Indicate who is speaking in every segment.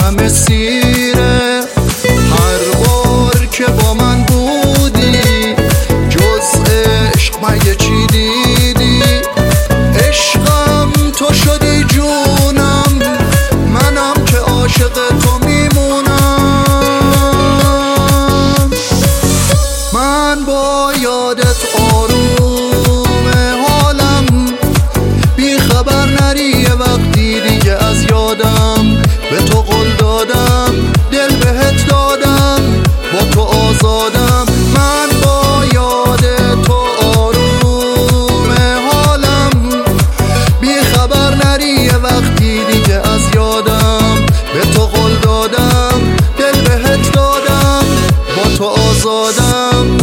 Speaker 1: همه سیره. هر بار که با من بودی جز عشق مگه چی دیدی؟ عشقم تو شدی جونم، منم که عاشق تو میمونم. من با یادت آروم حالم، بی خبر نری یه وقتی دیگه از یادم. به تو قول دادم، دل بهت دادم، با تو آزادم. من با یاد تو آروم حالم، بی خبر نری یه وقتی دیگه از یادم. به تو قول دادم، دل بهت دادم، با تو آزادم.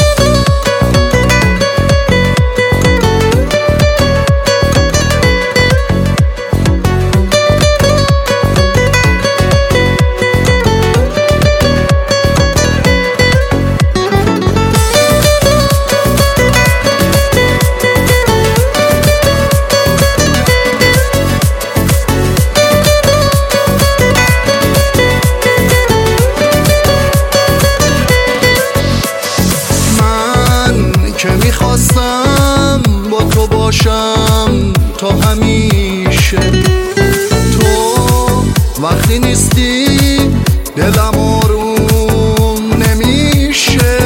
Speaker 1: که میخواستم با تو باشم تا همیشه. تو وقتی نیستی دلم آروم نمیشه.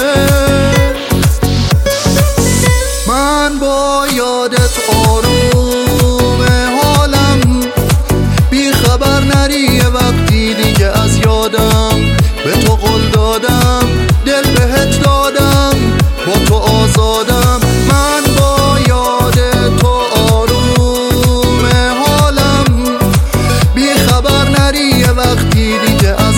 Speaker 1: من با یادت آروم حالم، بی خبر نری یه وقتی دیگه از یادم. به تو قول دادم، دل بهت دادم، با تو آزادم. من با یاد تو آروم حالم، بی خبر نری یه وقتی دیگه